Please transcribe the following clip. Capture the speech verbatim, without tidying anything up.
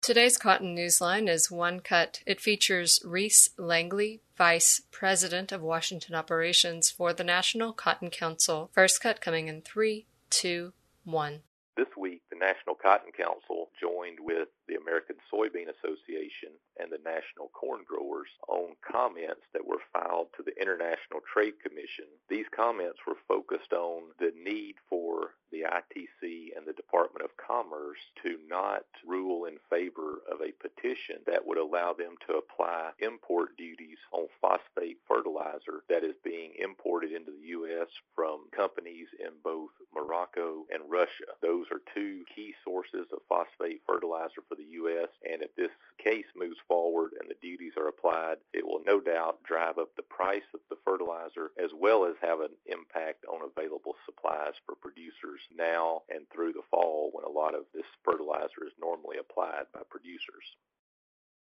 Today's Cotton Newsline is One Cut. It features Reese Langley, Vice President of Washington Operations for the National Cotton Council. First cut coming in three, two, one. This week, the National Cotton Council joined with the American Soybean Association and the National Corn Growers on comments that were filed to the International Trade Commission. These comments were focused on the need for the I T C and the Department of Commerce to not rule in favor of a petition that would allow them to apply import duties on phosphate fertilizer that is being imported into the U S from companies in both Morocco and Russia. Those are two key sources of phosphate fertilizer for the U S, and if this case moves forward and the duties are applied, it will no doubt drive up the price of the fertilizer as well as have an impact on available supplies for producers now and through the fall when a lot of this fertilizer is normally applied by producers.